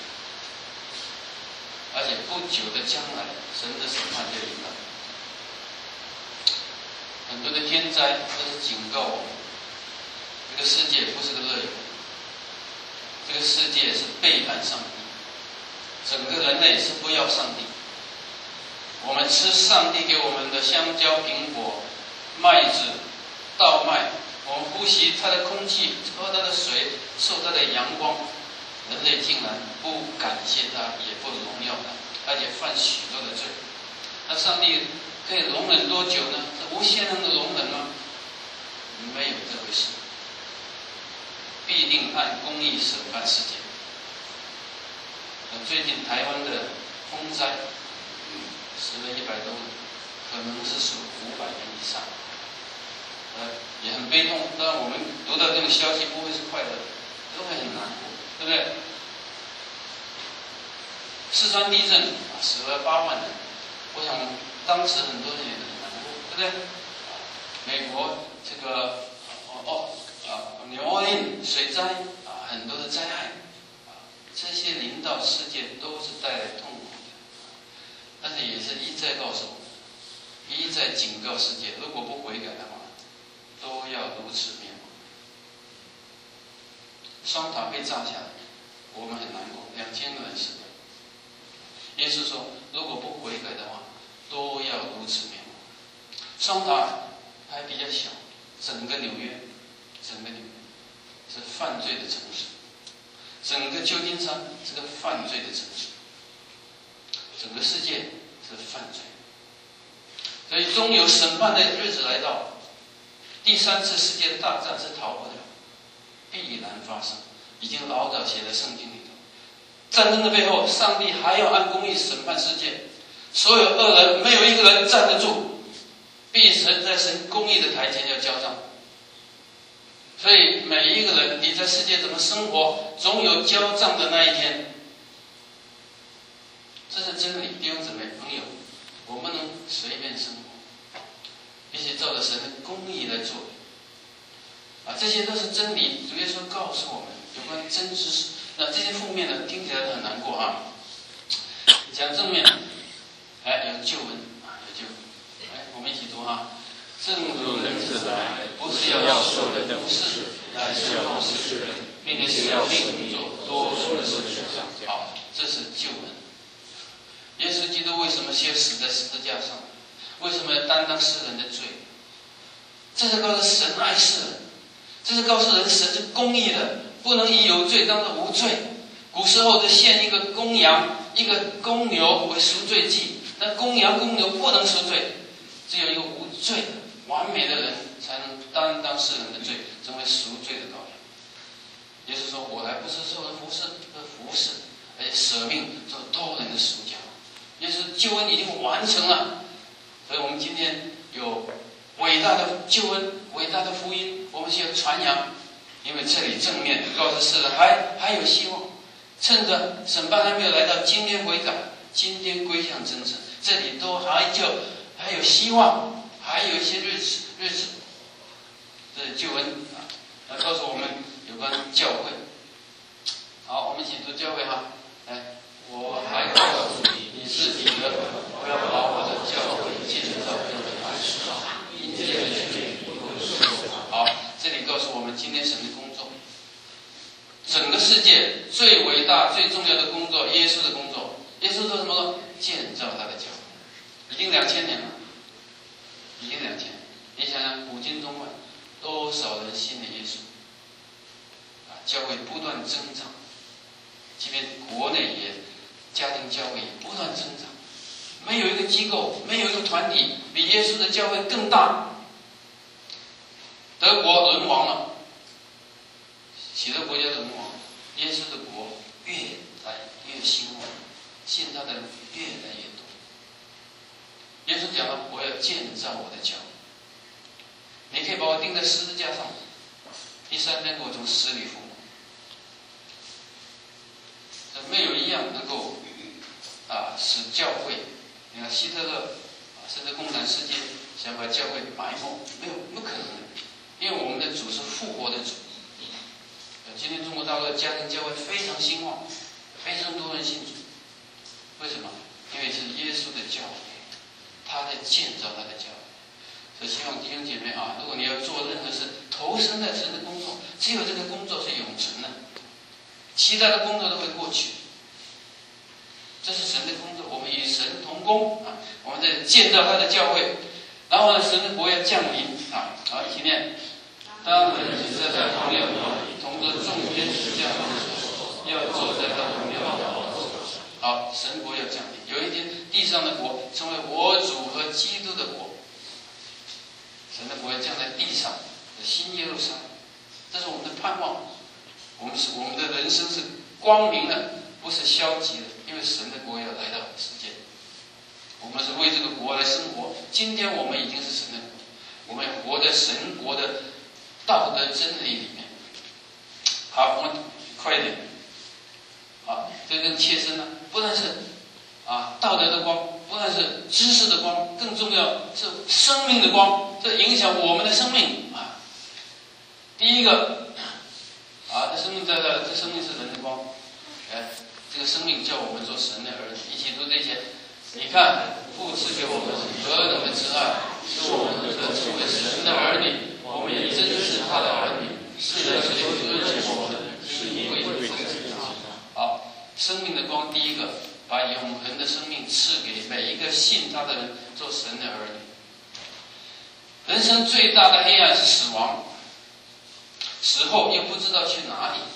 而且不久的将来，神的审判就临到。很多的天灾都是警告我们，这个世界不是个乐园，这个世界是背叛上帝，整个人类是不要上帝。我们吃上帝给我们的香蕉、苹果、麦子、稻麦，我们呼吸它的空气，喝它的水，受它的阳光，人类竟然不感谢他，也不荣耀他，而且犯许多的罪。那上帝可以容忍多久呢？是无限量的容忍吗？没有这回事，必定按公义审判世界。最近台湾的风灾，死了100多人，可能是属500人以上，也很悲痛。当然，我们读到这种消息不会是快乐的，都会很难过，对不对？四川地震死了8万人，我想当时很多人也很难过，对不对？美国这个纽奥良水灾很多的灾害这些临到世界都是带来痛苦的，但是也是一再告诉我们，一再警告世界，如果不悔改的话，都要如此灭亡。双塔被炸下来， 我们很难过，2000个人死了。耶稣说，如果不悔改的话，都要如此灭亡。双塔还比较小，整个纽约是犯罪的城市，整个旧金山是个犯罪的城市，整个世界是犯罪。所以终有审判的日子来到，第3次世界大战是逃不了，必然发生，已经老早写在圣经里头。战争的背后，上帝还要按公义审判世界，所有恶人没有一个人站得住，必神在神公义的台前要交账。所以每一个人，你在世界怎么生活，总有交账的那一天。这是真理，弟兄姊妹朋友，我不能随便生活，必须照着神的公义来做。这些都是真理，主耶稣告诉我们有关真知识。那这些负面的听起来很难过啊。讲正面，有救恩有救恩。我们一起读哈。正如人子来，不是要受人的事，乃是要服侍人，并且使要命做多数的事。好，这是救恩。耶稣基督为什么先死在十字架上？为什么要担当世人的罪？这是告诉神爱世人，这是告诉人神是公义的，不能以有罪当作无罪。古时候就献一个公羊、一个公牛为赎罪祭，但公羊、公牛不能赎罪，只有一个无罪的、完美的人才能担当世人的罪，成为赎罪的羔羊。耶稣说：“我来不是受人服侍，而服侍，而且舍命做多人的赎价。”耶稣救恩已经完成了，所以我们今天有伟大的救恩、伟大的福音，我们需要传扬。因为这里正面告诉世人还有希望，趁着审判还没有来到，今天悔改，今天归向真神，这里都还有希望，还有一些日子，这是救恩来告诉我们有关教会。好，我们一起读教会哈。来，我还告诉你，你是彼得，我要把我的教会建造在磐石上，阴间的权柄不能胜过。好，这里告诉我们今天神的工作，整个世界最伟大、最重要的工作，耶稣的工作。耶稣做什么？建造他的教会，已经2000年了，已经2000年。你想想，古今中外多少人信了耶稣？教会不断增长，即便国内也家庭教会也不断增长。没有一个机构，没有一个团体比耶稣的教会更大。德国沦亡了，许多国家沦亡，耶稣的国越来越兴旺，信他的人越来越多。耶稣讲了：“我要建造我的教会。”你可以把我钉在十字架上，第3天给我从死里复活。没有一样能够使教会，你看希特勒甚至共产世界想把教会埋没，没有，不可能的，因为我们的主是复活的主。今天中国大陆的家庭教会非常兴旺，非常多人信主。为什么？因为是耶稣的教会，他在建造他的教会。所以希望弟兄姐妹如果你要做任何事，投身在神的工作，只有这个工作是永存的，其他的工作都会过去。这是神的工作，我们与神同工我们在建造他的教会，然后呢，神的国要降临好，一起念：当人子站在荣耀里，同着众天使降临的时候，要坐在他荣耀的宝座上。好，神国要降临，有一天地上的国成为我主和基督的国，神的国要降在地上的新耶路撒冷，这是我们的盼望。我们的人生是光明的，不是消极的，因为神的国要来到世界，我们是为这个国来生活。今天我们已经是神的国，我们活在神国的道德真理里面。好，我们快一点。好，这更切身了，不但是道德的光，不但是知识的光，更重要是生命的光，这影响我们的生命第一个这生命在这，这生命是人的光。这个生命叫我们做神的儿女，一起读这些。你看，父赐给我们何等的慈爱，使我们得成为神的儿女，我们也真是他的儿女。是的，谁不认识我们，是因为奉献他。 的生命赐给每一个信他的人，做神的儿女。人生最大的黑暗是死亡，死后又不知道去哪里。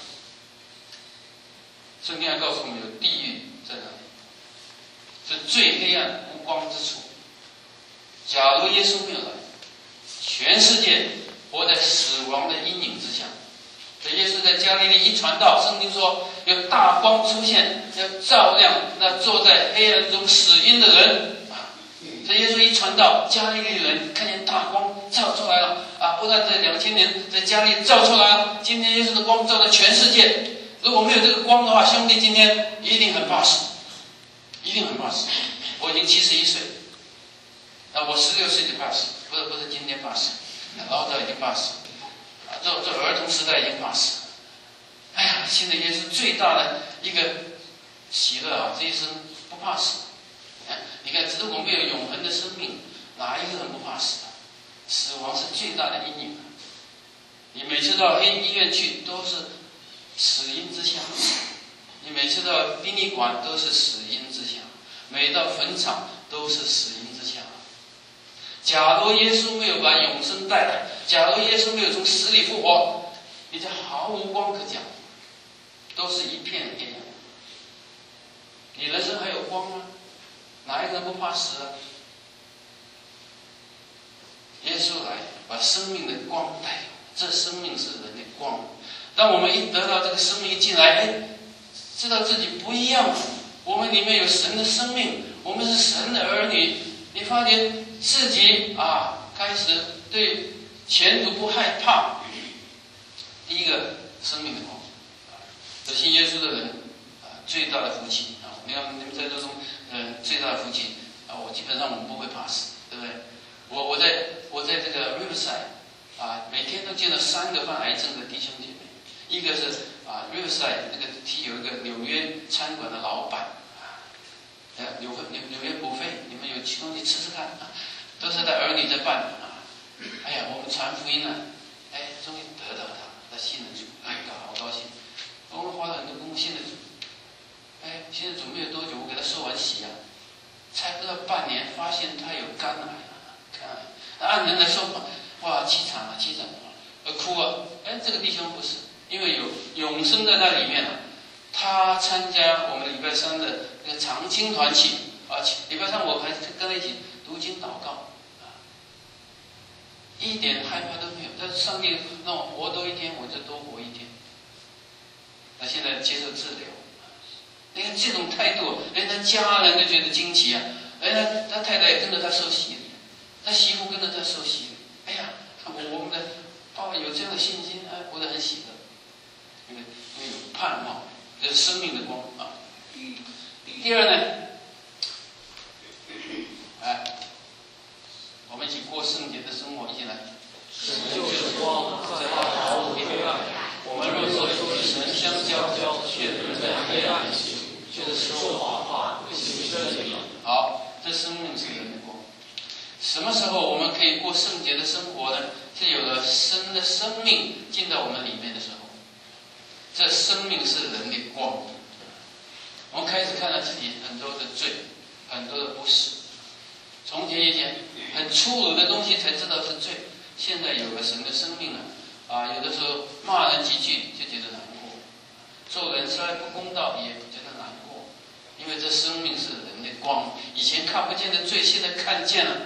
圣经还告诉我们，有地狱在哪里，是最黑暗无光之处。假如耶稣没有来，全世界活在死亡的阴影之下。这耶稣在加利利一传道，圣经说有大光出现，要照亮那坐在黑暗中死荫的人。这耶稣一传道，加利利人看见大光照出来了啊！不但在2000年在加利利照出来了，今天耶稣的光照在全世界。如果没有这个光的话，兄弟今天一定很怕死，一定很怕死。我已经71岁，我16岁就怕死，不是今天怕死，老早已经怕死。这儿童时代已经怕死。哎呀，现在耶稣最大的一个喜乐啊，这一生不怕死。你看，如果没有永恒的生命，哪一个人不怕死啊？死亡是最大的阴影。你每次到医院去都是死荫之下，你每次到殡仪馆都是死荫之下，每到坟场都是死荫之下。假如耶稣没有把永生带来，假如耶稣没有从死里复活，你就毫无光可讲，都是一片黑暗。你人生还有光吗？哪一个人不怕死啊？耶稣来把生命的光带有，这生命是人的光。当我们一得到这个生命一进来，知道自己不一样，我们里面有神的生命，我们是神的儿女。你发觉自己开始对前途不害怕。第一个，生命的光。这信耶稣的人最大的福气啊！你看你们在座中，最大的福气我基本上我们不会怕死，对不对？我在这个 Riverside 每天都见到3个患癌症的弟兄姐妹。一个是Riverside 那个有一个纽约餐馆的老板纽约补费，你们有去东西吃吃看都是他儿女在办哎呀，我们传福音了，终于得到他信了主，好高兴。我们花了很多功夫信了主，信了主没有多久，我给他受完洗才不到半年，发现他有肝癌按人来说，哇，凄惨了，哭啊！这个弟兄不是，因为有永生在那里面他参加我们礼拜3的那个长青团契，礼拜3我还跟他一起读经祷告一点害怕都没有。但是上帝让我活多一天，我就多活一天。他现在接受治疗，你看这种态度，他家人都觉得惊奇他太太也跟着他受洗，他媳妇跟着他受洗。我们的爸爸有这样的信心，活得很喜乐，因为有盼望，这是生命的光第二呢，我们一起过圣洁的生活，一起来。 神就是光，在他毫无黑暗。我们若说与神相交，却仍在黑暗行，就是说谎话，不行真理。 好，这生命是人的光。什么时候我们可以过圣洁的生活呢？是有了神的生命进到我们里面的时候，这生命是人的光。我们开始看到自己很多的罪，很多的不是。从前以前很粗鲁的东西才知道是罪，现在有了神的生命了有的时候骂人几句就觉得难过，做人虽然不公道也觉得难过，因为这生命是人的光。以前看不见的罪，现在看见了。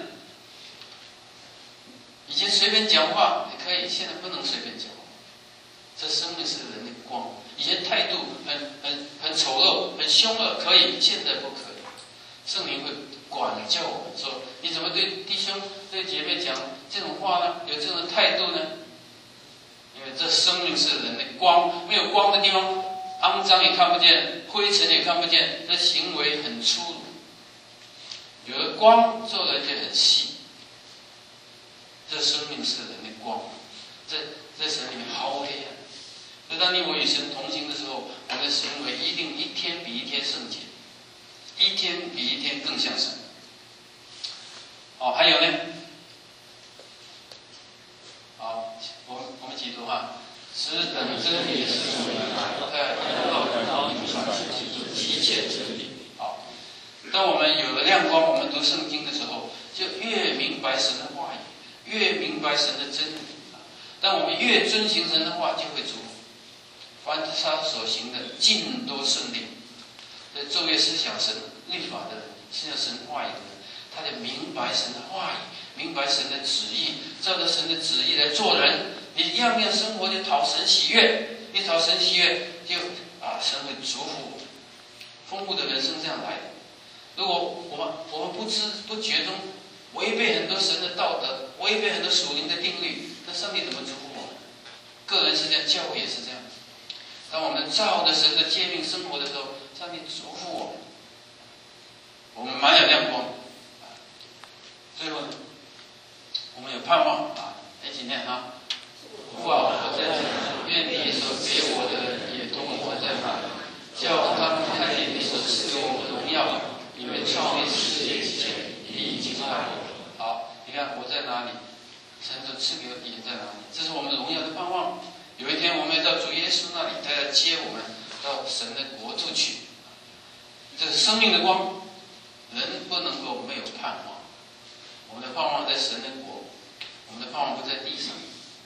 以前随便讲话也可以，现在不能随便讲话。这生命是人的光。以前态度很丑陋、很凶恶，可以，现在不可以。圣灵会管教我们说：你怎么对弟兄、对姐妹讲这种话呢？有这种态度呢？因为这生命是人的光，没有光的地方，肮脏也看不见，灰尘也看不见，这行为很粗鲁。有了光，做人就很细。这生命是人的光，在神里面毫无黑暗。所以当你我与神同行的时候，我们的行为一定一天比一天圣洁，一天比一天更像神。还有呢，我们一起读只等真理的圣灵来，在道德当中传出一切真理。 当我们有了亮光，我们读圣经的时候，就越明白神的话语，越明白神的真理。当我们越遵行神的话，就会祝福。凡他所行的，尽都顺利。在昼夜思想神律法的人，思想神话语的人，他就明白神的话语，明白神的旨意，照着神的旨意来做人。你样样生活就讨神喜悦，一讨神喜悦，就神会祝福丰富的人生这样来的。如果我们不知不觉中违背很多神的道德，违背很多属灵的定律，那上帝怎么祝福我们？个人是这样，教会也是这样。当我们照着神的诫命生活的时候，上帝祝福我们，我们满有亮光。最后呢，我们有盼望一起念啊！父啊，我在这里，愿你所给我的也同我在那，叫他们看见你所赐给我的荣耀，因为创立世界之前，你已经爱我。好，你看我在哪里，神所赐给我也在哪里，这是我们荣耀的盼望。有一天我们要到主耶稣那里，他要接我们到神的国度去。这是生命的光，人不能够没有盼望。我们的盼望在神的国，我们的盼望不在地上。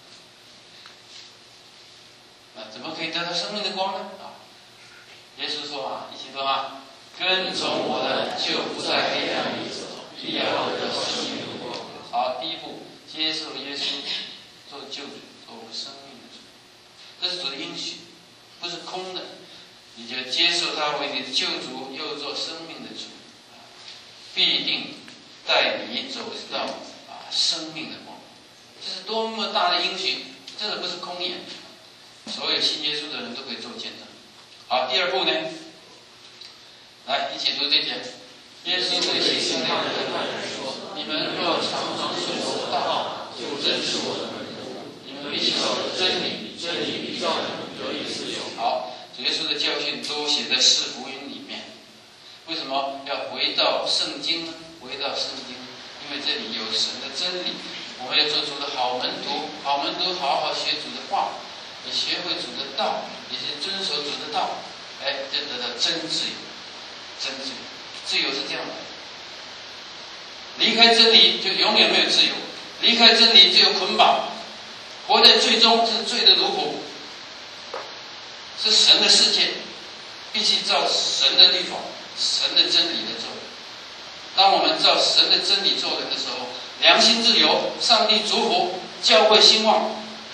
怎么可以得到生命的光呢？耶稣说一起说跟从我的就不在黑暗里走，必要得到生命的光。好，第一步，接受耶稣做救主，做我们生命的主。这是主的应许，不是空的。你就接受他为你的救主，又做生命的主，必定带你走到生命的光。这是多么大的应许，真的不是空言。所有信耶稣的人都可以做见证。好，第二步呢，来一起读这节。耶稣对信心的人说：“你们若常常顺我的道，就真是我的门徒。你们必晓得真理，真理必叫你们得以自由。”好，主耶稣的教训都写在四福音里面。为什么要回到圣经呢？回到圣经，因为这里有神的真理。我们要做主的好门徒，好门徒好好学主的话。你学会主的道，也是遵守主的道，就得到真自由。真自由，自由是这样的。离开真理就永远没有自由，离开真理就有捆绑，活在罪中是罪的奴仆，是神的世界，必须照神的律法、神的真理来做。当我们照神的真理做人的时候，良心自由，上帝祝福，教会兴旺。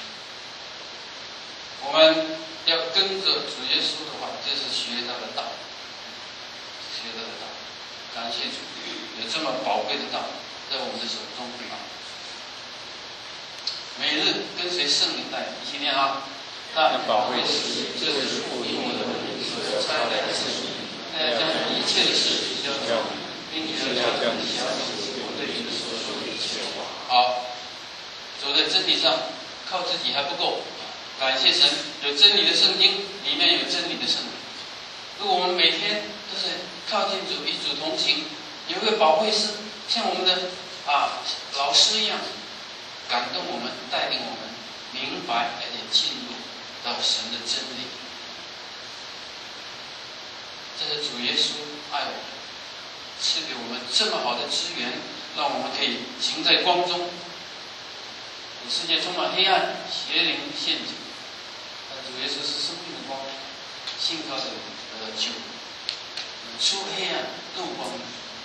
我们要跟着主耶稣的话，就是学他的道，学他的道。感谢主，有这么宝贵的道在我们的手中每日跟随圣灵带，一起念那宝贵的事，这是父以我的名所差来的圣灵，他要将一切的事交给我们，并且要将你相信我对你们所说的一切话。好，走在真理上，靠自己还不够。感谢神，有真理的圣经，里面有真理的圣灵。如果我们每天都是靠近主，与主同行，有一个保惠师，像我们的老师一样，感动我们，带领我们明白，而且进入到神的真理。这是主耶稣爱我们，赐给我们这么好的资源，让我们可以行在光中。世界充满黑暗、邪灵陷阱，但主耶稣是生命的光，信靠着得到救，出黑暗入光明。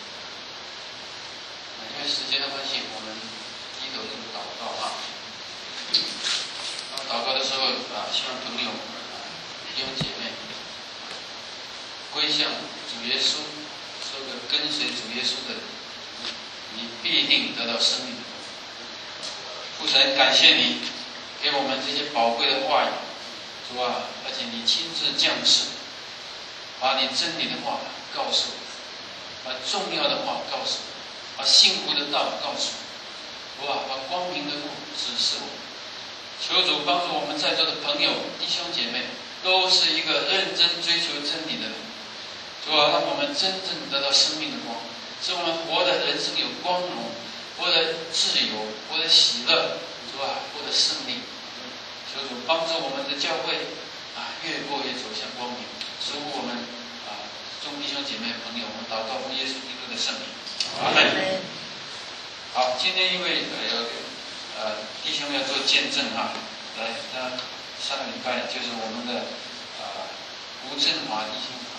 因为时间的关系，我们低头就祷告祷告的时候希望朋友弟兄姐妹归向主耶稣，做个跟随主耶稣的人，你必定得到生命的光。父神，感谢你给我们这些宝贵的话语，主而且你亲自降世，把你真理的话告诉我，把重要的话告诉我，把幸福的道告诉我，把光明的路指示我。求主帮助我们在座的朋友、弟兄姐妹，都是一个认真追求真理的人。主让我们真正得到生命的光，使我们活的人生有光荣，活得自由，活得喜乐，活得胜利。求主帮助我们的教会越过越走向光明，使我们众弟兄姐妹朋友，我们祷告奉耶稣基督的圣名，阿门。好，今天因为弟兄要做见证哈，来，那上个礼拜就是我们的吴振华弟兄。